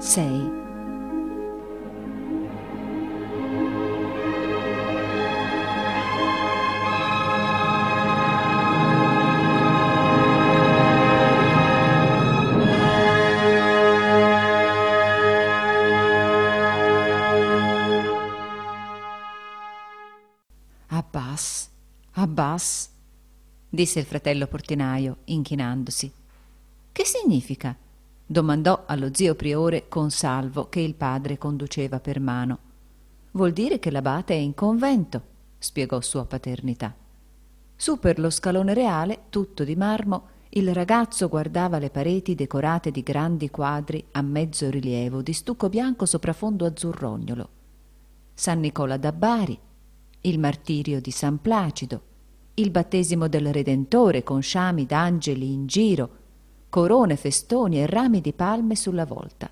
6. Abbas, Abbas, disse il fratello portinaio, inchinandosi. Che significa? Domandò allo zio priore Consalvo, che il padre conduceva per mano. Vuol dire che l'abate è in convento, spiegò sua paternità. Su per lo scalone reale, tutto di marmo, il ragazzo guardava le pareti decorate di grandi quadri a mezzo rilievo di stucco bianco sopra fondo azzurrognolo. San Nicola da Bari, il martirio di San Placido, il battesimo del Redentore con sciami d'angeli in giro, corone, festoni e rami di palme sulla volta.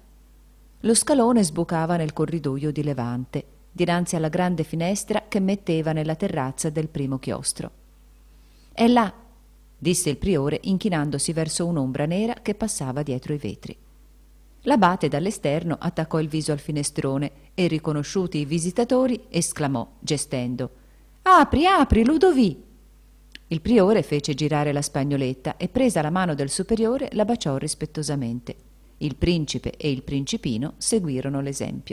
Lo scalone sbucava nel corridoio di levante, dinanzi alla grande finestra che metteva nella terrazza del primo chiostro. «È là», disse il priore inchinandosi verso un'ombra nera che passava dietro i vetri. L'abate dall'esterno attaccò il viso al finestrone e, riconosciuti i visitatori, esclamò, gestendo: «Apri, apri, Ludovì!» Il priore fece girare la spagnoletta e, presa la mano del superiore, la baciò rispettosamente. Il principe e il principino seguirono l'esempio.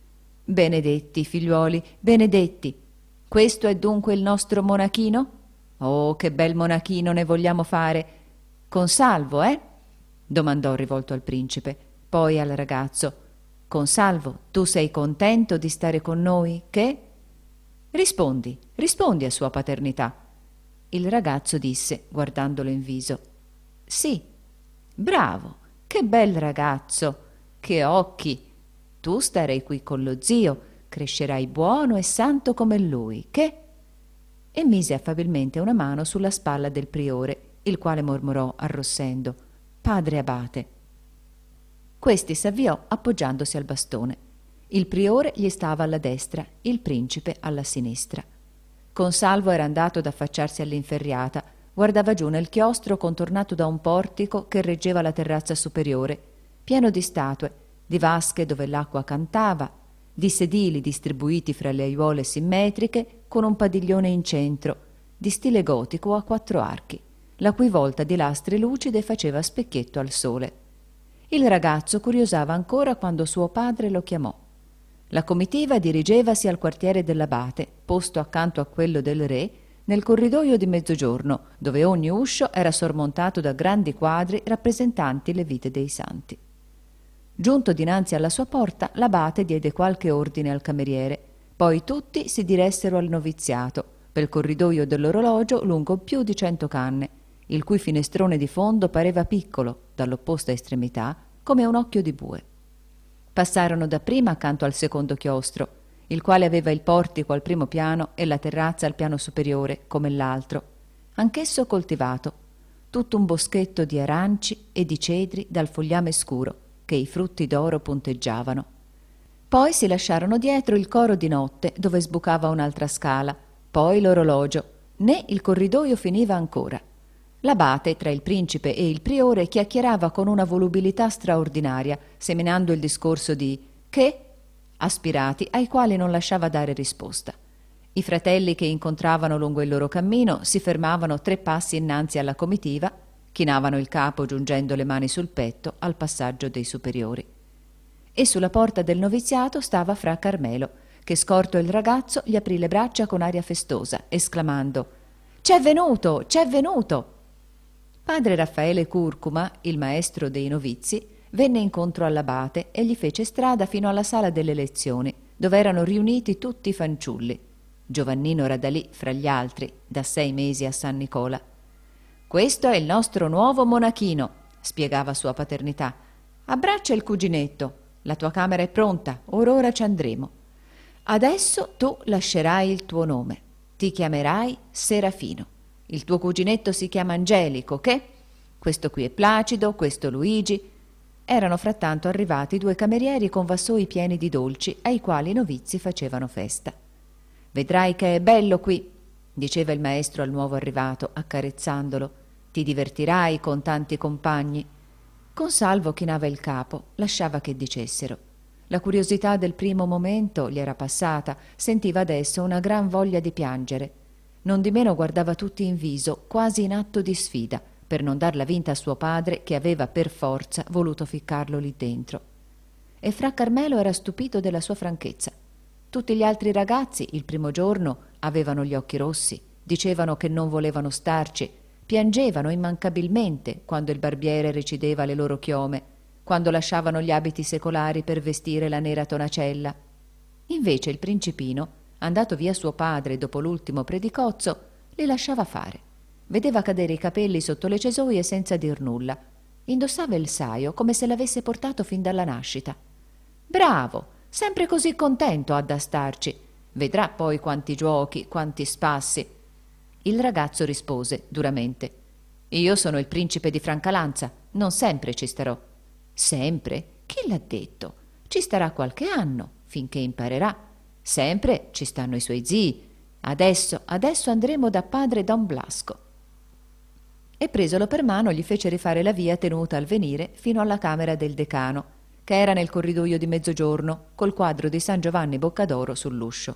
«Benedetti, figliuoli, benedetti! Questo è dunque il nostro monachino? Oh, che bel monachino ne vogliamo fare! Consalvo, eh?» domandò rivolto al principe. Poi al ragazzo: «Consalvo, tu sei contento di stare con noi, che?» «Rispondi, rispondi a sua paternità». Il ragazzo disse, guardandolo in viso: «Sì». «Bravo, che bel ragazzo, che occhi! Tu starai qui con lo zio, crescerai buono e santo come lui, che?» E mise affabilmente una mano sulla spalla del priore, il quale mormorò arrossendo: «Padre abate». Questi s'avviò appoggiandosi al bastone. Il priore gli stava alla destra, il principe alla sinistra. Consalvo era andato ad affacciarsi all'inferriata, guardava giù nel chiostro contornato da un portico che reggeva la terrazza superiore, pieno di statue, di vasche dove l'acqua cantava, di sedili distribuiti fra le aiuole simmetriche con un padiglione in centro, di stile gotico a 4 archi, la cui volta di lastre lucide faceva specchietto al sole. Il ragazzo curiosava ancora quando suo padre lo chiamò. La comitiva dirigevasi al quartiere dell'abate, posto accanto a quello del re, nel corridoio di mezzogiorno, dove ogni uscio era sormontato da grandi quadri rappresentanti le vite dei santi. Giunto dinanzi alla sua porta, l'abate diede qualche ordine al cameriere, poi tutti si diressero al noviziato, pel corridoio dell'orologio lungo più di 100 canne, il cui finestrone di fondo pareva piccolo, dall'opposta estremità, come un occhio di bue. Passarono dapprima accanto al secondo chiostro, il quale aveva il portico al primo piano e la terrazza al piano superiore, come l'altro, anch'esso coltivato, tutto un boschetto di aranci e di cedri dal fogliame scuro, che i frutti d'oro punteggiavano. Poi si lasciarono dietro il coro di notte, dove sbucava un'altra scala, poi l'orologio, né il corridoio finiva ancora. L'abate, tra il principe e il priore, chiacchierava con una volubilità straordinaria, seminando il discorso di «che?» aspirati, ai quali non lasciava dare risposta. I fratelli che incontravano lungo il loro cammino si fermavano 3 passi innanzi alla comitiva, chinavano il capo giungendo le mani sul petto al passaggio dei superiori. E sulla porta del noviziato stava fra Carmelo, che, scorto il ragazzo, gli aprì le braccia con aria festosa, esclamando: «C'è venuto, c'è venuto!» Padre Raffaele Curcuma, il maestro dei novizi, venne incontro all'abate e gli fece strada fino alla sala delle lezioni, dove erano riuniti tutti i fanciulli. Giovannino Radalì fra gli altri, da 6 mesi a San Nicola. «Questo è il nostro nuovo monachino», spiegava sua paternità. «Abbraccia il cuginetto, la tua camera è pronta, ora ci andremo. Adesso tu lascerai il tuo nome, ti chiamerai Serafino. Il tuo cuginetto si chiama Angelico, che? Questo qui è Placido, questo Luigi». Erano frattanto arrivati 2 camerieri con vassoi pieni di dolci, ai quali i novizi facevano festa. «Vedrai che è bello qui», diceva il maestro al nuovo arrivato, accarezzandolo. «Ti divertirai con tanti compagni». Consalvo chinava il capo, lasciava che dicessero. La curiosità del primo momento gli era passata, sentiva adesso una gran voglia di piangere. Nondimeno guardava tutti in viso, quasi in atto di sfida, per non darla vinta a suo padre che aveva per forza voluto ficcarlo lì dentro. E fra Carmelo era stupito della sua franchezza. Tutti gli altri ragazzi, il primo giorno, avevano gli occhi rossi, dicevano che non volevano starci, piangevano immancabilmente quando il barbiere recideva le loro chiome, quando lasciavano gli abiti secolari per vestire la nera tonacella. Invece il principino, andato via suo padre dopo l'ultimo predicozzo, li lasciava fare. Vedeva cadere i capelli sotto le cesoie senza dir nulla. Indossava il saio come se l'avesse portato fin dalla nascita. Bravo, sempre così contento ha da starci. Vedrà poi quanti giochi, quanti spassi. Il ragazzo rispose duramente: io sono il principe di Francalanza, non sempre ci starò. Sempre? Chi l'ha detto? Ci starà qualche anno, finché imparerà. Sempre ci stanno i suoi zii. Adesso andremo da padre Don Blasco. E presolo per mano gli fece rifare la via tenuta al venire fino alla camera del decano, che era nel corridoio di mezzogiorno, col quadro di San Giovanni Boccadoro sull'uscio.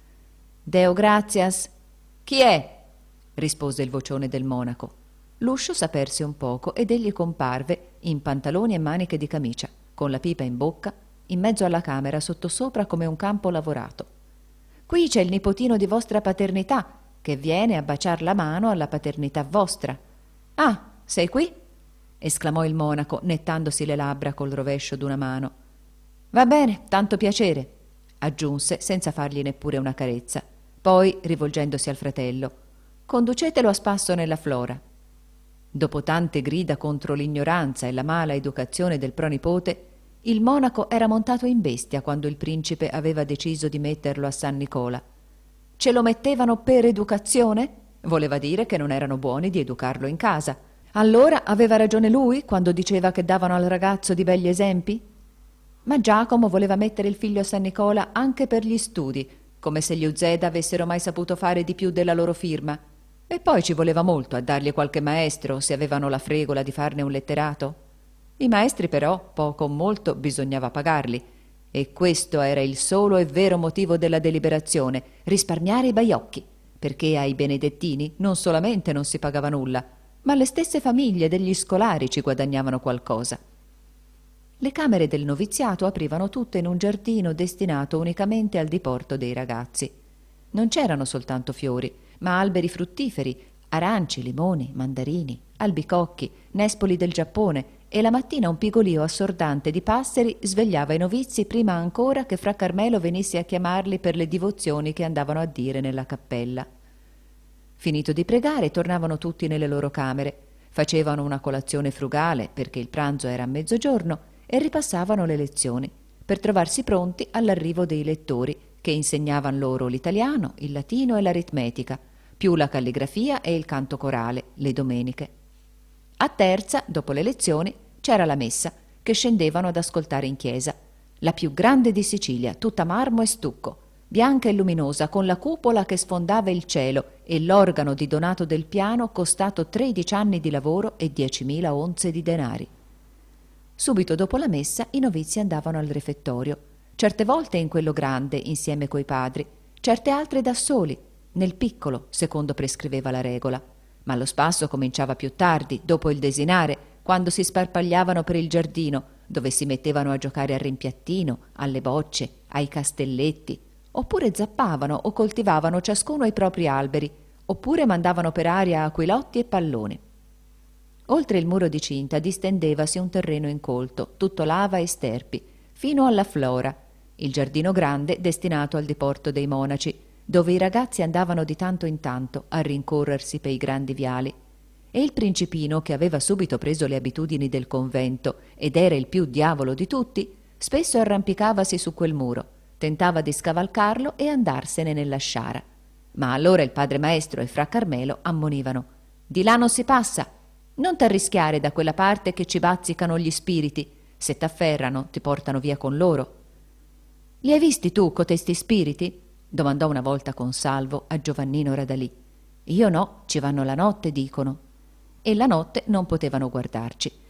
Deo gratias. Chi è? Rispose il vocione del monaco. L'uscio s'aperse un poco ed egli comparve in pantaloni e maniche di camicia, con la pipa in bocca, in mezzo alla camera sottosopra come un campo lavorato. Qui c'è il nipotino di vostra paternità, che viene a baciar la mano alla paternità vostra. Ah, sei qui? Esclamò il monaco, nettandosi le labbra col rovescio d'una mano. Va bene, tanto piacere, aggiunse senza fargli neppure una carezza. Poi, rivolgendosi al fratello, conducetelo a spasso nella flora. Dopo tante grida contro l'ignoranza e la mala educazione del pronipote, il monaco era montato in bestia quando il principe aveva deciso di metterlo a San Nicola. Ce lo mettevano per educazione? Voleva dire che non erano buoni di educarlo in casa. Allora aveva ragione lui quando diceva che davano al ragazzo di begli esempi? Ma Giacomo voleva mettere il figlio a San Nicola anche per gli studi, come se gli Uzeda avessero mai saputo fare di più della loro firma. E poi ci voleva molto a dargli qualche maestro se avevano la fregola di farne un letterato. I maestri però, poco o molto, bisognava pagarli. E questo era il solo e vero motivo della deliberazione, risparmiare i baiocchi, perché ai benedettini non solamente non si pagava nulla, ma le stesse famiglie degli scolari ci guadagnavano qualcosa. Le camere del noviziato aprivano tutte in un giardino destinato unicamente al diporto dei ragazzi. Non c'erano soltanto fiori, ma alberi fruttiferi, aranci, limoni, mandarini, albicocchi, nespoli del Giappone, e la mattina un pigolio assordante di passeri svegliava i novizi prima ancora che fra Carmelo venisse a chiamarli per le divozioni che andavano a dire nella cappella. Finito di pregare, tornavano tutti nelle loro camere, facevano una colazione frugale perché il pranzo era a mezzogiorno e ripassavano le lezioni per trovarsi pronti all'arrivo dei lettori che insegnavan loro l'italiano, il latino e l'aritmetica, più la calligrafia e il canto corale, le domeniche. A terza, dopo le lezioni, c'era la messa, che scendevano ad ascoltare in chiesa, la più grande di Sicilia, tutta marmo e stucco, bianca e luminosa, con la cupola che sfondava il cielo e l'organo di Donato del Piano costato 13 anni di lavoro e 10.000 onze di denari. Subito dopo la messa i novizi andavano al refettorio, certe volte in quello grande insieme coi padri, certe altre da soli, nel piccolo, secondo prescriveva la regola. Ma lo spasso cominciava più tardi, dopo il desinare, quando si sparpagliavano per il giardino, dove si mettevano a giocare al rimpiattino, alle bocce, ai castelletti, oppure zappavano o coltivavano ciascuno i propri alberi, oppure mandavano per aria aquilotti e palloni. Oltre il muro di cinta distendevasi un terreno incolto, tutto lava e sterpi, fino alla flora, il giardino grande destinato al diporto dei monaci, dove i ragazzi andavano di tanto in tanto a rincorrersi per i grandi viali. E il principino, che aveva subito preso le abitudini del convento ed era il più diavolo di tutti, spesso arrampicavasi su quel muro, tentava di scavalcarlo e andarsene nella sciara. Ma allora il padre maestro e fra Carmelo ammonivano: «Di là non si passa! Non t'arrischiare da quella parte che ci bazzicano gli spiriti. Se t'afferrano ti portano via con loro». «Li hai visti tu, cotesti spiriti?» domandò una volta Consalvo a Giovannino Radalì. «Io no, ci vanno la notte, dicono». E la notte non potevano guardarci,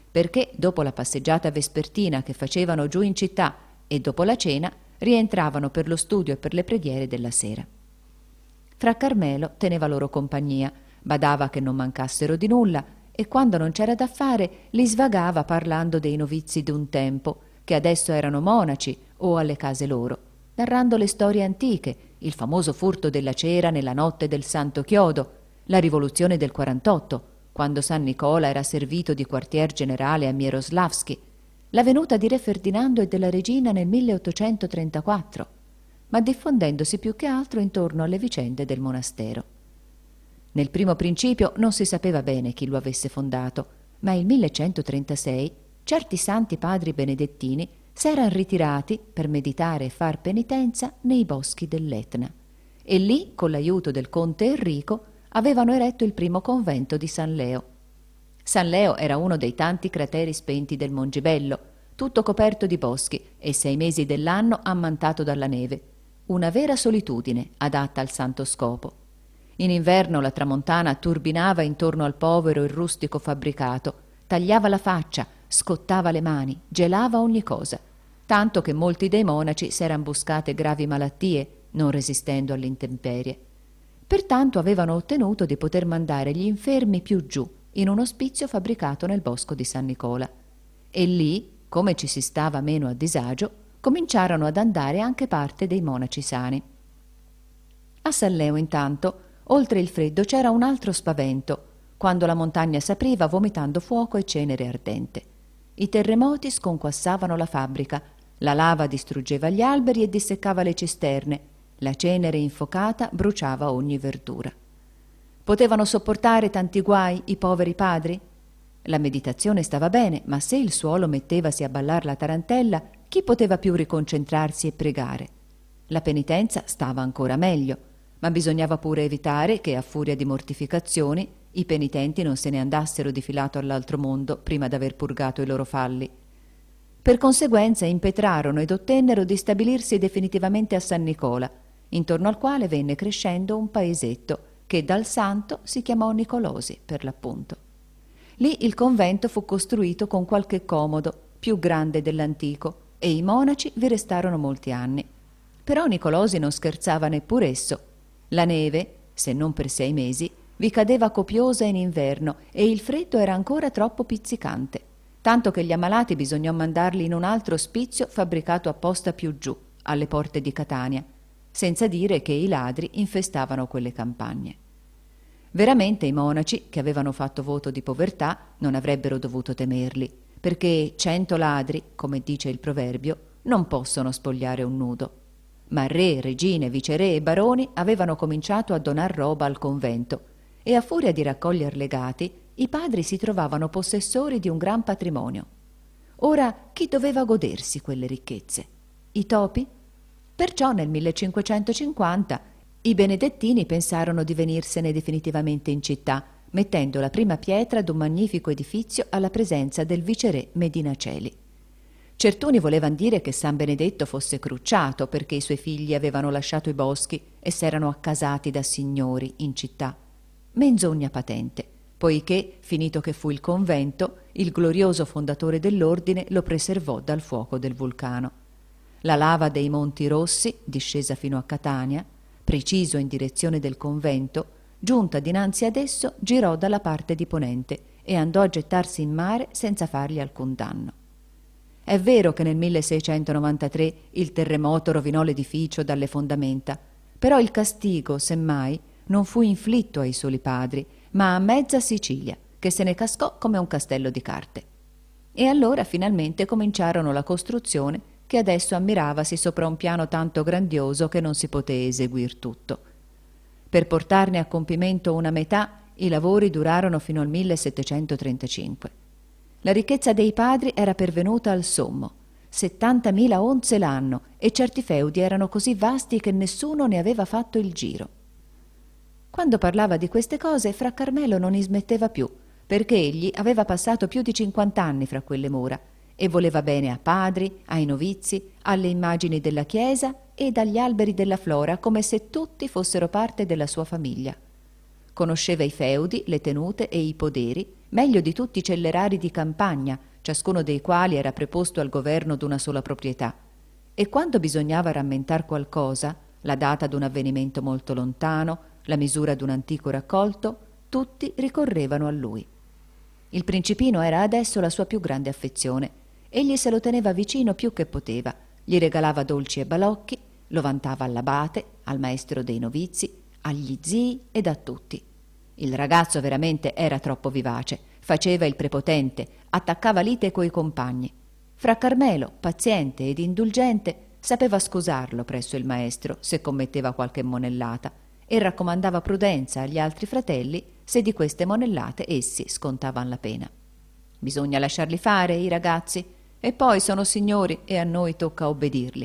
perché dopo la passeggiata vespertina che facevano giù in città e dopo la cena rientravano per lo studio e per le preghiere della sera. Fra Carmelo teneva loro compagnia, badava che non mancassero di nulla e quando non c'era da fare li svagava parlando dei novizi d'un tempo, che adesso erano monaci o alle case loro, narrando le storie antiche, il famoso furto della cera nella notte del Santo Chiodo, la rivoluzione del 48, quando San Nicola era servito di quartier generale a Mieroslavski, la venuta di re Ferdinando e della regina nel 1834, ma diffondendosi più che altro intorno alle vicende del monastero. Nel primo principio non si sapeva bene chi lo avesse fondato, ma il 1136 certi santi padri benedettini s'eran ritirati per meditare e far penitenza nei boschi dell'Etna e lì, con l'aiuto del conte Enrico, avevano eretto il primo convento di San Leo. San Leo era uno dei tanti crateri spenti del Mongibello, tutto coperto di boschi e 6 mesi dell'anno ammantato dalla neve, una vera solitudine adatta al santo scopo. In inverno la tramontana turbinava intorno al povero e rustico fabbricato, tagliava la faccia, scottava le mani, gelava ogni cosa, tanto che molti dei monaci s'eran buscate gravi malattie, non resistendo all'intemperie. Pertanto avevano ottenuto di poter mandare gli infermi più giù, in un ospizio fabbricato nel bosco di San Nicola. E lì, come ci si stava meno a disagio, cominciarono ad andare anche parte dei monaci sani. A San Leo, intanto, oltre il freddo c'era un altro spavento, quando la montagna s'apriva vomitando fuoco e cenere ardente. I terremoti sconquassavano la fabbrica, la lava distruggeva gli alberi e disseccava le cisterne, la cenere infuocata bruciava ogni verdura. Potevano sopportare tanti guai i poveri padri? La meditazione stava bene, ma se il suolo mettevasi a ballar la tarantella, chi poteva più riconcentrarsi e pregare? La penitenza stava ancora meglio, ma bisognava pure evitare che, a furia di mortificazioni, i penitenti non se ne andassero di filato all'altro mondo prima d'aver purgato i loro falli. Per conseguenza impetrarono ed ottennero di stabilirsi definitivamente a San Nicola, intorno al quale venne crescendo un paesetto che dal santo si chiamò Nicolosi, per l'appunto. Lì il convento fu costruito con qualche comodo, più grande dell'antico, e i monaci vi restarono molti anni. Però Nicolosi non scherzava neppur esso. La neve, se non per 6 mesi, vi cadeva copiosa in inverno e il freddo era ancora troppo pizzicante, tanto che gli ammalati bisognò mandarli in un altro ospizio fabbricato apposta più giù, alle porte di Catania, senza dire che i ladri infestavano quelle campagne. Veramente i monaci, che avevano fatto voto di povertà, non avrebbero dovuto temerli, perché 100 ladri, come dice il proverbio, non possono spogliare un nudo. Ma re, regine, viceré e baroni avevano cominciato a donar roba al convento e a furia di raccoglier legati i padri si trovavano possessori di un gran patrimonio. Ora chi doveva godersi quelle ricchezze? I topi? Perciò nel 1550 i benedettini pensarono di venirsene definitivamente in città, mettendo la prima pietra d'un magnifico edifizio alla presenza del viceré Medinaceli. Certuni volevan dire che San Benedetto fosse crucciato perché i suoi figli avevano lasciato i boschi e s'erano accasati da signori in città. Menzogna patente, poiché, finito che fu il convento, il glorioso fondatore dell'ordine lo preservò dal fuoco del vulcano. La lava dei Monti Rossi, discesa fino a Catania, preciso in direzione del convento, giunta dinanzi ad esso, girò dalla parte di ponente e andò a gettarsi in mare senza fargli alcun danno. È vero che nel 1693 il terremoto rovinò l'edificio dalle fondamenta, però il castigo, semmai, non fu inflitto ai soli padri, ma a mezza Sicilia, che se ne cascò come un castello di carte. E allora finalmente cominciarono la costruzione che adesso ammiravasi sopra un piano tanto grandioso che non si poté eseguir tutto. Per portarne a compimento una metà, i lavori durarono fino al 1735. La ricchezza dei padri era pervenuta al sommo, 70.000 onze l'anno, e certi feudi erano così vasti che nessuno ne aveva fatto il giro. Quando parlava di queste cose, fra Carmelo non ne smetteva più, perché egli aveva passato più di 50 anni fra quelle mura e voleva bene a padri, ai novizi, alle immagini della Chiesa ed agli alberi della flora, come se tutti fossero parte della sua famiglia. conosceva i feudi, le tenute e i poderi meglio di tutti i cellerari di campagna, ciascuno dei quali era preposto al governo d'una sola proprietà, e quando bisognava rammentar qualcosa, la data d'un avvenimento molto lontano, la misura d'un antico raccolto, tutti ricorrevano a lui. Il principino era adesso la sua più grande affezione. Egli se lo teneva vicino più che poteva, gli regalava dolci e balocchi, lo vantava all'abate, al maestro dei novizi, agli zii ed a tutti. Il ragazzo veramente era troppo vivace, faceva il prepotente, attaccava lite coi compagni. Fra Carmelo, paziente ed indulgente, sapeva scusarlo presso il maestro se commetteva qualche monellata e raccomandava prudenza agli altri fratelli se di queste monellate essi scontavan la pena. Bisogna lasciarli fare, i ragazzi, e poi sono signori e a noi tocca obbedirli.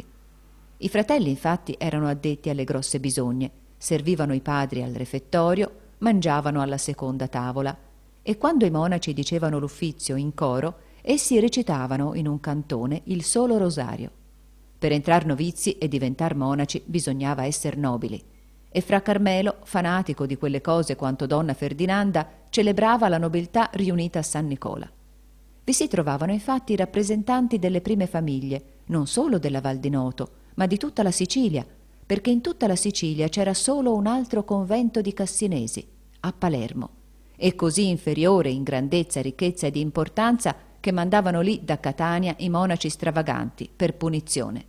I fratelli infatti erano addetti alle grosse bisogne, servivano i padri al refettorio, mangiavano alla seconda tavola, e quando i monaci dicevano l'uffizio in coro, essi recitavano in un cantone il solo rosario. Per entrar novizi e diventar monaci bisognava esser nobili, e fra Carmelo, fanatico di quelle cose quanto donna Ferdinanda, celebrava la nobiltà riunita a San Nicola. Vi si trovavano infatti i rappresentanti delle prime famiglie, non solo della Val di Noto, ma di tutta la Sicilia, perché in tutta la Sicilia c'era solo un altro convento di Cassinesi, a Palermo, e così inferiore in grandezza, ricchezza ed importanza che mandavano lì da Catania i monaci stravaganti per punizione.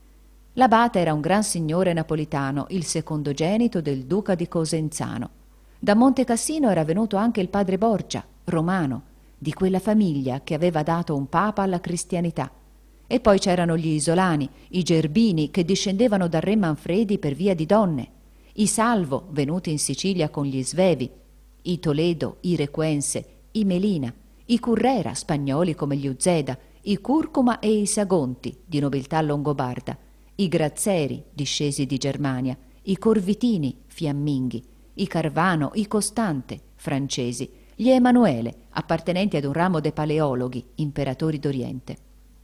L'abate era un gran signore napolitano, il secondogenito del duca di Cosenzano. Da Monte Cassino era venuto anche il padre Borgia, romano, di quella famiglia che aveva dato un papa alla cristianità. E poi c'erano gli isolani, i gerbini che discendevano dal re Manfredi per via di donne, i Salvo venuti in Sicilia con gli Svevi, i Toledo, i Requense, i Melina, i Currera, spagnoli come gli Uzeda, i Curcuma e i Sagonti, di nobiltà longobarda, i Grazzeri, discesi di Germania, i Corvitini, fiamminghi, i Carvano, i Costante, francesi, gli Emanuele, appartenenti ad un ramo de Paleologhi, imperatori d'Oriente.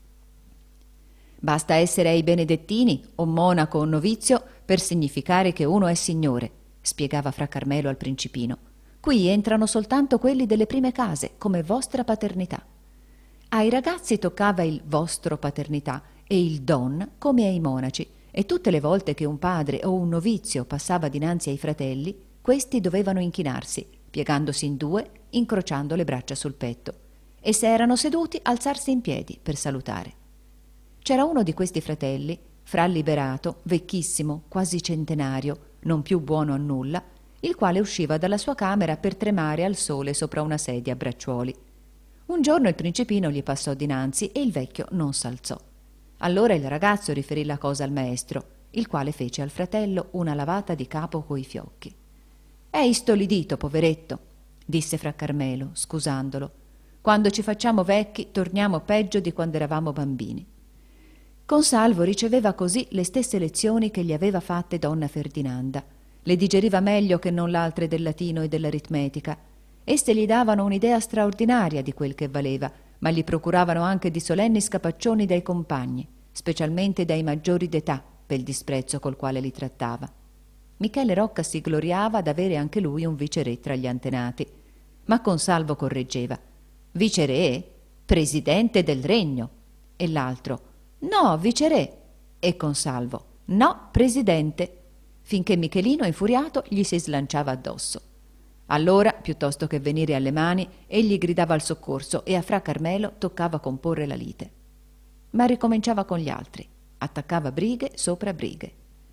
Basta essere ai benedettini, o monaco o novizio, per significare che uno è signore, spiegava fra Carmelo al principino. Qui entrano soltanto quelli delle prime case, come vostra paternità. Ai ragazzi toccava il vostro paternità e il don come ai monaci, e tutte le volte che un padre o un novizio passava dinanzi ai fratelli, questi dovevano inchinarsi, piegandosi in due, incrociando le braccia sul petto, e se erano seduti alzarsi in piedi per salutare. C'era uno di questi fratelli, fra liberato, vecchissimo, quasi centenario, non più buono a nulla, il quale usciva dalla sua camera per tremare al sole sopra una sedia a bracciuoli. Un giorno il principino gli passò dinanzi e il vecchio non s'alzò. Allora il ragazzo riferì la cosa al maestro, il quale fece al fratello una lavata di capo coi fiocchi. «È istolidito, poveretto», disse fra Carmelo, scusandolo. «Quando ci facciamo vecchi torniamo peggio di quando eravamo bambini». Consalvo riceveva così le stesse lezioni che gli aveva fatte donna Ferdinanda. Le digeriva meglio che non l'altre del latino e dell'aritmetica. Esse gli davano un'idea straordinaria di quel che valeva, ma gli procuravano anche di solenni scapaccioni dai compagni, specialmente dai maggiori d'età, per il disprezzo col quale li trattava. Michele Rocca si gloriava d'avere anche lui un viceré tra gli antenati, ma Consalvo correggeva: «Viceré? Presidente del regno!» E l'altro: «No, viceré!» E Consalvo: «No, presidente!» finché Michelino, infuriato, gli si slanciava addosso. Allora, piuttosto che venire alle mani, egli gridava al soccorso e a fra Carmelo toccava comporre la lite. Ma ricominciava con gli altri, attaccava brighe sopra brighe.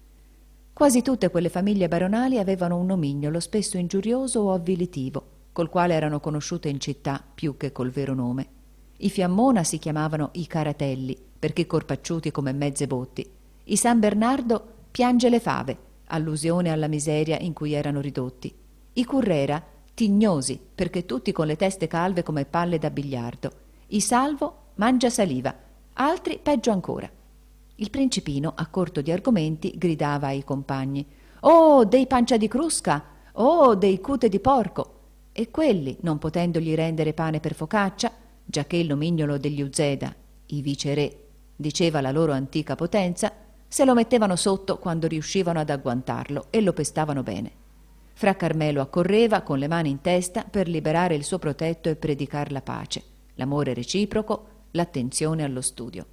Quasi tutte quelle famiglie baronali avevano un nomignolo spesso ingiurioso o avvilitivo, col quale erano conosciute in città più che col vero nome. I Fiammona si chiamavano i Caratelli, perché corpacciuti come mezze botti. I San Bernardo piange le fave, allusione alla miseria in cui erano ridotti. I Currera tignosi, perché tutti con le teste calve come palle da biliardo. I Salvo mangia saliva, altri peggio ancora. Il principino, a corto di argomenti, gridava ai compagni: «Oh, dei pancia di crusca! Oh, dei cute di porco!» E quelli, non potendogli rendere pane per focaccia, giacché il nomignolo degli Uzeda, i viceré, diceva la loro antica potenza, se lo mettevano sotto quando riuscivano ad agguantarlo e lo pestavano bene. Fra Carmelo accorreva con le mani in testa per liberare il suo protetto e predicar la pace, l'amore reciproco, l'attenzione allo studio.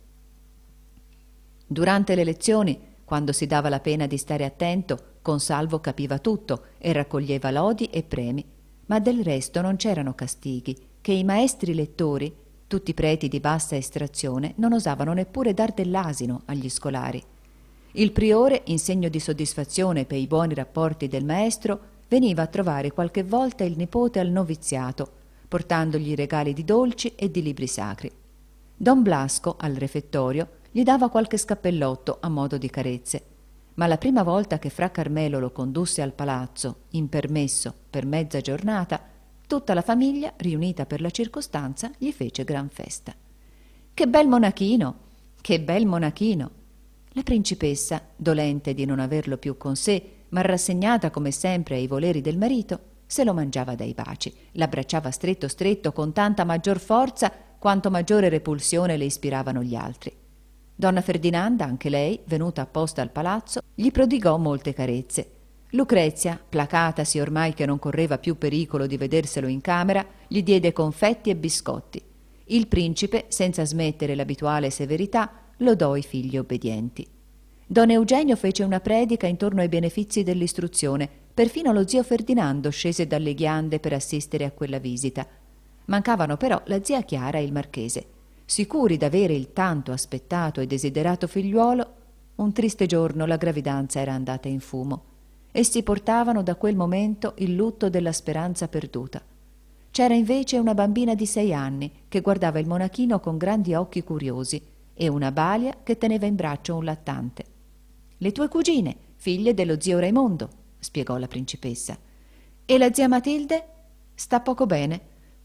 Durante le lezioni, quando si dava la pena di stare attento, Consalvo capiva tutto e raccoglieva lodi e premi, ma del resto non c'erano castighi, che i maestri lettori, tutti preti di bassa estrazione, non osavano neppure dar dell'asino agli scolari. Il priore, in segno di soddisfazione per i buoni rapporti del maestro, veniva a trovare qualche volta il nipote al noviziato, portandogli regali di dolci e di libri sacri. Don Blasco, al refettorio, gli dava qualche scappellotto a modo di carezze, ma la prima volta che fra Carmelo lo condusse al palazzo, in permesso per mezza giornata, tutta la famiglia, riunita per la circostanza, gli fece gran festa. «Che bel monachino! Che bel monachino!» La principessa, dolente di non averlo più con sé, ma rassegnata come sempre ai voleri del marito, se lo mangiava dai baci, l'abbracciava stretto stretto con tanta maggior forza quanto maggiore repulsione le ispiravano gli altri. Donna Ferdinanda, anche lei, venuta apposta al palazzo, gli prodigò molte carezze. Lucrezia, placatasi ormai che non correva più pericolo di vederselo in camera, gli diede confetti e biscotti. Il principe, senza smettere l'abituale severità, lodò i figli obbedienti. Don Eugenio fece una predica intorno ai benefizi dell'istruzione. Perfino lo zio Ferdinando scese dalle ghiande per assistere a quella visita. Mancavano però la zia Chiara e il marchese. Sicuri d'avere il tanto aspettato e desiderato figliuolo, un triste giorno la gravidanza era andata in fumo. Essi portavano da quel momento il lutto della speranza perduta. C'era invece una bambina di 6 anni che guardava il monachino con grandi occhi curiosi e una balia che teneva in braccio un lattante. «Le tue cugine, figlie dello zio Raimondo», spiegò la principessa. «E la zia Matilde? Sta poco bene».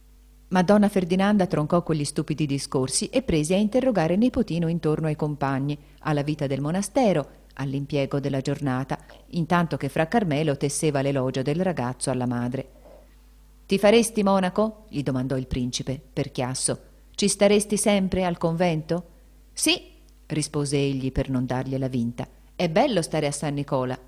Ma donna Ferdinanda troncò quegli stupidi discorsi e prese a interrogare il nipotino intorno ai compagni, alla vita del monastero, all'impiego della giornata, intanto che fra Carmelo tesseva l'elogio del ragazzo alla madre. «Ti faresti monaco?» gli domandò il principe, per chiasso. «Ci staresti sempre al convento?» «Sì», rispose egli per non dargliela vinta. «È bello stare a San Nicola».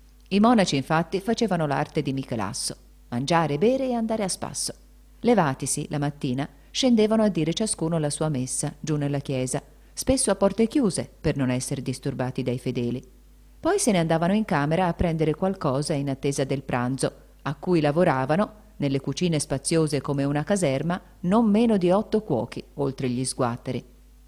I monaci infatti facevano l'arte di Michelasso: mangiare, bere e andare a spasso. Levatisi la mattina, scendevano a dire ciascuno la sua messa giù nella chiesa, spesso a porte chiuse per non essere disturbati dai fedeli. Poi se ne andavano in camera a prendere qualcosa in attesa del pranzo, a cui lavoravano, nelle cucine spaziose come una caserma, non meno di 8 cuochi, oltre gli sguatteri.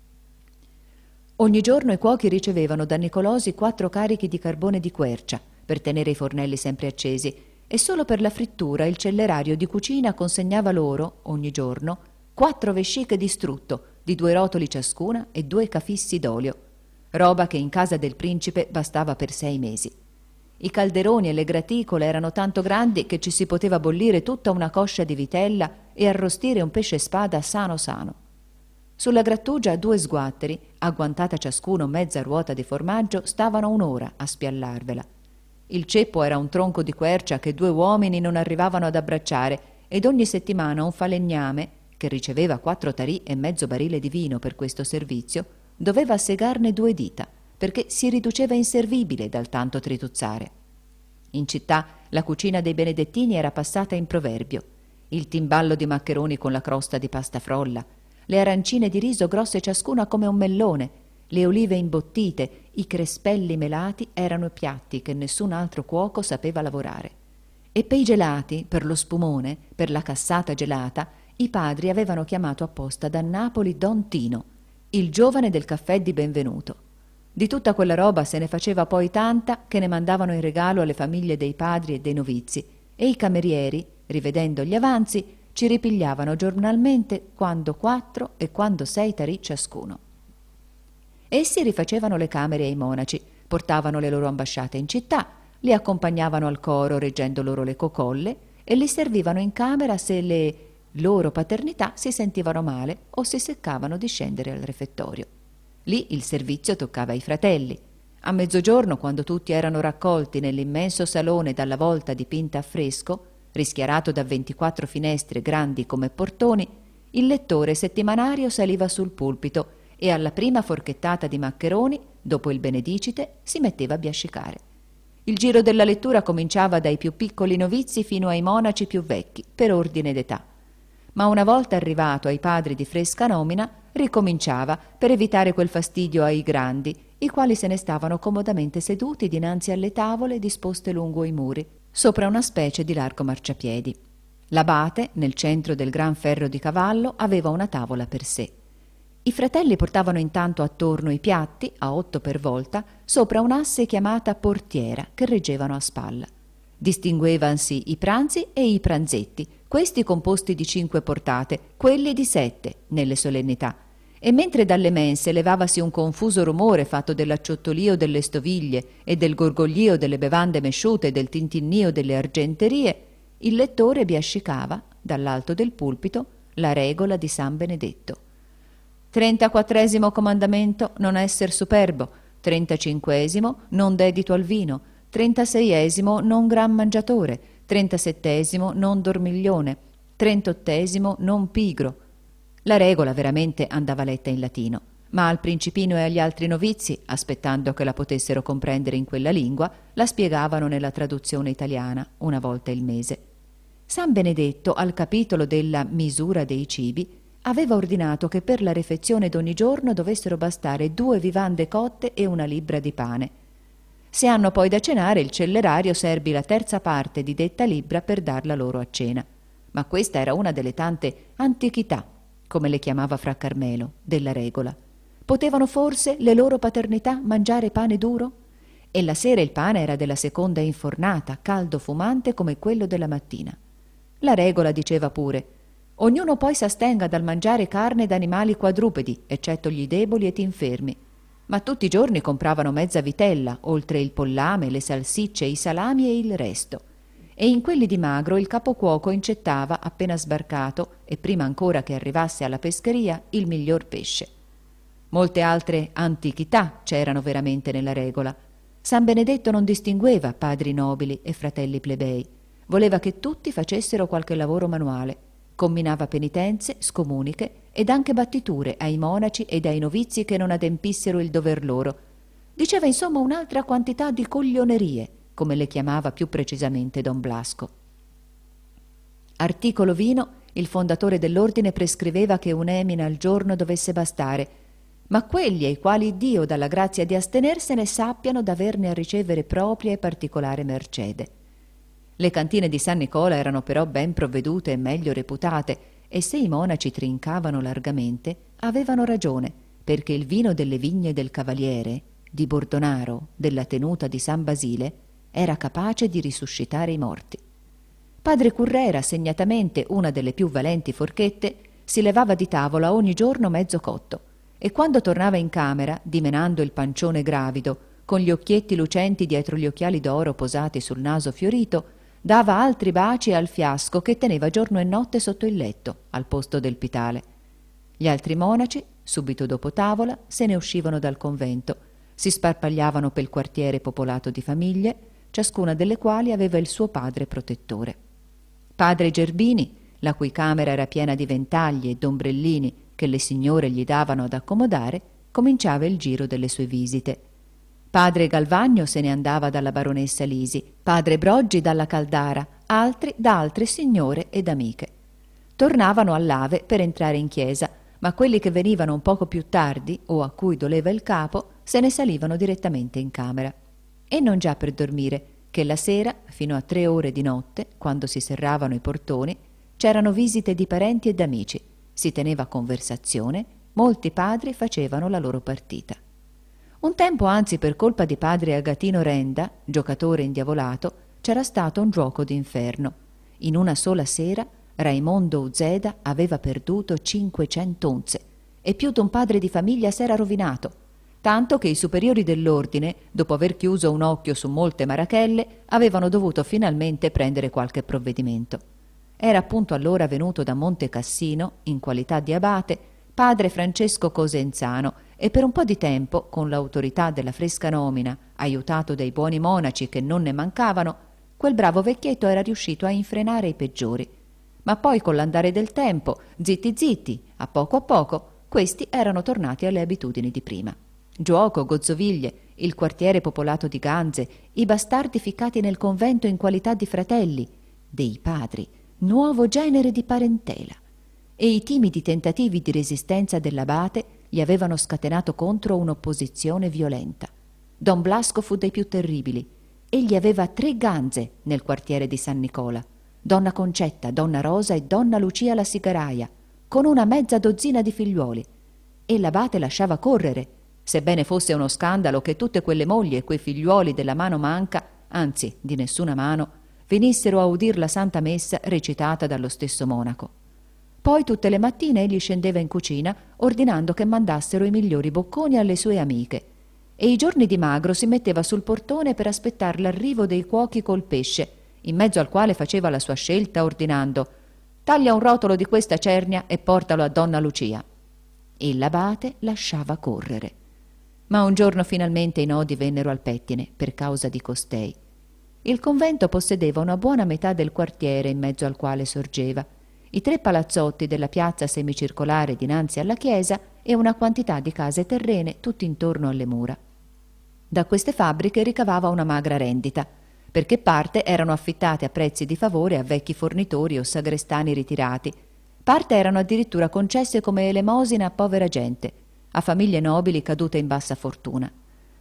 Ogni giorno i cuochi ricevevano da Nicolosi 4 carichi di carbone di quercia per tenere i fornelli sempre accesi, e solo per la frittura il cellerario di cucina consegnava loro, ogni giorno, 4 vesciche di strutto, di 2 rotoli ciascuna e 2 cafissi d'olio, roba che in casa del principe bastava per 6 mesi. I calderoni e le graticole erano tanto grandi che ci si poteva bollire tutta una coscia di vitella e arrostire un pesce spada sano sano. Sulla grattugia 2 sguatteri, agguantata ciascuno mezza ruota di formaggio, stavano un'ora a spiallarvela. Il ceppo era un tronco di quercia che 2 uomini non arrivavano ad abbracciare, ed ogni settimana un falegname, che riceveva 4 tarì e mezzo barile di vino per questo servizio, doveva segarne 2 dita, perché si riduceva inservibile dal tanto trituzzare. In città la cucina dei benedettini era passata in proverbio: il timballo di maccheroni con la crosta di pasta frolla, le arancine di riso grosse ciascuna come un mellone, le olive imbottite, i crespelli melati erano i piatti che nessun altro cuoco sapeva lavorare. E per i gelati, per lo spumone, per la cassata gelata, i padri avevano chiamato apposta da Napoli Don Tino, il giovane del caffè di Benvenuto. Di tutta quella roba se ne faceva poi tanta che ne mandavano in regalo alle famiglie dei padri e dei novizi, e i camerieri, rivedendo gli avanzi, ci ripigliavano giornalmente quando 4 e quando 6 tarì ciascuno. Essi rifacevano le camere ai monaci, portavano le loro ambasciate in città, li accompagnavano al coro reggendo loro le cocolle e li servivano in camera se le loro paternità si sentivano male o si seccavano di scendere al refettorio. Lì il servizio toccava ai fratelli. A mezzogiorno, quando tutti erano raccolti nell'immenso salone dalla volta dipinta a fresco, rischiarato da 24 finestre grandi come portoni, il lettore settimanario saliva sul pulpito e alla prima forchettata di maccheroni, dopo il benedicite, si metteva a biascicare. Il giro della lettura cominciava dai più piccoli novizi fino ai monaci più vecchi, per ordine d'età. Ma una volta arrivato ai padri di fresca nomina, ricominciava per evitare quel fastidio ai grandi, i quali se ne stavano comodamente seduti dinanzi alle tavole disposte lungo i muri, sopra una specie di largo marciapiedi. L'abate, nel centro del gran ferro di cavallo, aveva una tavola per sé. I fratelli portavano intanto attorno i piatti, a 8 per volta, sopra un'asse chiamata portiera, che reggevano a spalla. Distinguevansi i pranzi e i pranzetti, questi composti di 5 portate, quelli di 7, nelle solennità. E mentre dalle mense levavasi un confuso rumore fatto dell'acciottolio delle stoviglie e del gorgoglio delle bevande mesciute e del tintinnio delle argenterie, il lettore biascicava, dall'alto del pulpito, la regola di San Benedetto. 34° comandamento, non esser superbo. 35° non dedito al vino. 36° non gran mangiatore. 37° non dormiglione. 38° non pigro. La regola veramente andava letta in latino, ma al principino e agli altri novizi, aspettando che la potessero comprendere in quella lingua, la spiegavano nella traduzione italiana, una volta il mese. San Benedetto, al capitolo della misura dei cibi, aveva ordinato che per la refezione d'ogni giorno dovessero bastare 2 vivande cotte e una libbra di pane. Se hanno poi da cenare, il cellerario serbi la 1/3 parte di detta libbra per darla loro a cena. Ma questa era una delle tante antichità, come le chiamava fra Carmelo, della regola. Potevano forse le loro paternità mangiare pane duro? E la sera il pane era della seconda infornata, caldo fumante come quello della mattina. La regola diceva pure: ognuno poi s'astenga dal mangiare carne d'animali quadrupedi, eccetto gli deboli ed infermi. Ma tutti i giorni compravano mezza vitella, oltre il pollame, le salsicce, i salami e il resto. E in quelli di magro il capocuoco incettava, appena sbarcato, e prima ancora che arrivasse alla pescheria, il miglior pesce. Molte altre antichità c'erano veramente nella regola. San Benedetto non distingueva padri nobili e fratelli plebei. Voleva che tutti facessero qualche lavoro manuale. Combinava penitenze, scomuniche ed anche battiture ai monaci ed ai novizi che non adempissero il dover loro. Diceva insomma un'altra quantità di coglionerie, come le chiamava più precisamente don Blasco. Articolo vino, il fondatore dell'ordine prescriveva che un'emina al giorno dovesse bastare, ma quelli ai quali Dio dà la grazia di astenersene sappiano d'averne a ricevere propria e particolare mercede. Le cantine di San Nicola erano però ben provvedute e meglio reputate, e se i monaci trincavano largamente, avevano ragione, perché il vino delle vigne del Cavaliere, di Bordonaro, della tenuta di San Basile, era capace di risuscitare i morti. Padre Currera, segnatamente una delle più valenti forchette, si levava di tavola ogni giorno mezzo cotto, e quando tornava in camera, dimenando il pancione gravido, con gli occhietti lucenti dietro gli occhiali d'oro posati sul naso fiorito, dava altri baci al fiasco che teneva giorno e notte sotto il letto, al posto del pitale. Gli altri monaci, subito dopo tavola, se ne uscivano dal convento, si sparpagliavano pel quartiere popolato di famiglie, ciascuna delle quali aveva il suo padre protettore. Padre Gerbini, la cui camera era piena di ventagli e d'ombrellini che le signore gli davano ad accomodare, cominciava il giro delle sue visite. Padre Galvagno se ne andava dalla baronessa Lisi, padre Broggi dalla Caldara, altri da altre signore ed amiche. Tornavano all'Ave per entrare in chiesa, ma quelli che venivano un poco più tardi o a cui doleva il capo se ne salivano direttamente in camera. E non già per dormire, che la sera, fino a 3 ore di notte, quando si serravano i portoni, c'erano visite di parenti ed amici, si teneva conversazione, molti padri facevano la loro partita. Un tempo, anzi, per colpa di padre Agatino Renda, giocatore indiavolato, c'era stato un giuoco d'inferno. In una sola sera Raimondo Uzeda aveva perduto 500 unze e più d'un padre di famiglia s'era rovinato, tanto che i superiori dell'ordine, dopo aver chiuso un occhio su molte marachelle, avevano dovuto finalmente prendere qualche provvedimento. Era appunto allora venuto da Monte Cassino, in qualità di abate, padre Francesco Cosenzano, e per un po' di tempo, con l'autorità della fresca nomina, aiutato dai buoni monaci che non ne mancavano, quel bravo vecchietto era riuscito a infrenare i peggiori. Ma poi, con l'andare del tempo, zitti zitti, a poco, questi erano tornati alle abitudini di prima. giuoco, gozzoviglie, il quartiere popolato di ganze, i bastardi ficcati nel convento in qualità di fratelli, dei padri, nuovo genere di parentela, e i timidi tentativi di resistenza dell'abate gli avevano scatenato contro un'opposizione violenta. Don Blasco fu dei più terribili. Egli aveva 3 ganze nel quartiere di San Nicola: donna Concetta, donna Rosa e donna Lucia la sigaraia, con una mezza dozzina di figliuoli. E l'abate lasciava correre, sebbene fosse uno scandalo che tutte quelle mogli e quei figliuoli della mano manca, anzi di nessuna mano, venissero a udir la Santa Messa recitata dallo stesso monaco. Poi tutte le mattine egli scendeva in cucina ordinando che mandassero i migliori bocconi alle sue amiche, e i giorni di magro si metteva sul portone per aspettar l'arrivo dei cuochi col pesce, in mezzo al quale faceva la sua scelta ordinando: «Taglia un rotolo di questa cernia e portalo a donna Lucia». E l'abate lasciava correre. Ma un giorno finalmente i nodi vennero al pettine per causa di costei. Il convento possedeva una buona metà del quartiere in mezzo al quale sorgeva, i 3 palazzotti della piazza semicircolare dinanzi alla chiesa e una quantità di case terrene tutti intorno alle mura. Da queste fabbriche ricavava una magra rendita, perché parte erano affittate a prezzi di favore a vecchi fornitori o sagrestani ritirati, parte erano addirittura concesse come elemosina a povera gente, a famiglie nobili cadute in bassa fortuna.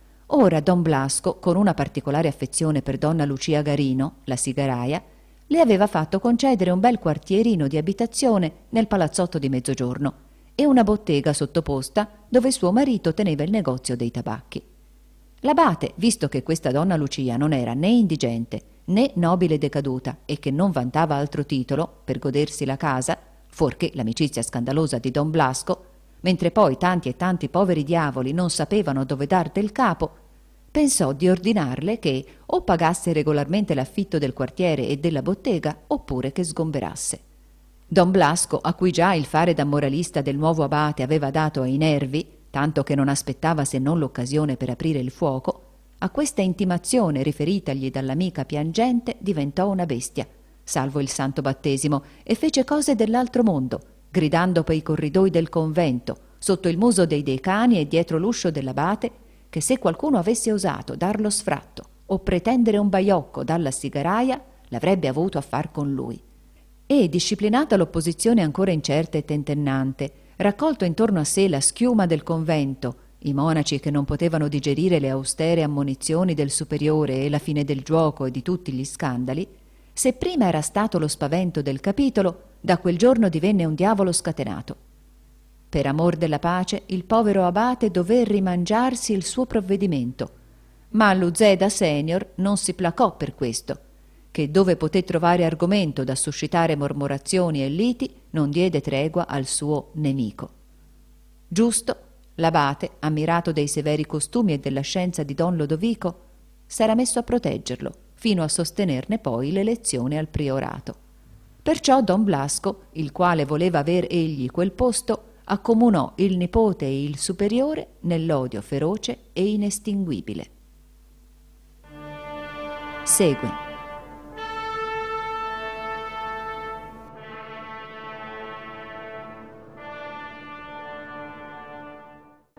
Ora Don Blasco, con una particolare affezione per donna Lucia Garino, la sigaraia, le aveva fatto concedere un bel quartierino di abitazione nel palazzotto di Mezzogiorno e una bottega sottoposta dove suo marito teneva il negozio dei tabacchi. L'abate, visto che questa donna Lucia non era né indigente né nobile decaduta e che non vantava altro titolo per godersi la casa, fuorché l'amicizia scandalosa di Don Blasco, mentre poi tanti e tanti poveri diavoli non sapevano dove dar del capo, pensò di ordinarle che o pagasse regolarmente l'affitto del quartiere e della bottega oppure che sgomberasse. Don Blasco, a cui già il fare da moralista del nuovo abate aveva dato ai nervi, tanto che non aspettava se non l'occasione per aprire il fuoco, a questa intimazione riferitagli dall'amica piangente diventò una bestia, salvo il santo battesimo, e fece cose dell'altro mondo, gridando per i corridoi del convento, sotto il muso dei decani e dietro l'uscio dell'abate, che se qualcuno avesse osato dar lo sfratto o pretendere un baiocco dalla sigaraia, l'avrebbe avuto a far con lui. E, disciplinata l'opposizione ancora incerta e tentennante, raccolto intorno a sé la schiuma del convento, i monaci che non potevano digerire le austere ammonizioni del superiore e la fine del giuoco e di tutti gli scandali, se prima era stato lo spavento del capitolo, da quel giorno divenne un diavolo scatenato. Per amor della pace il povero abate dové rimangiarsi il suo provvedimento, ma Luzeda senior non si placò per questo, che dove poté trovare argomento da suscitare mormorazioni e liti non diede tregua al suo nemico. Giusto, l'abate, ammirato dei severi costumi e della scienza di don Lodovico, s'era messo a proteggerlo, fino a sostenerne poi l'elezione al priorato. Perciò don Blasco, il quale voleva aver egli quel posto, accomunò il nipote e il superiore nell'odio feroce e inestinguibile. Segue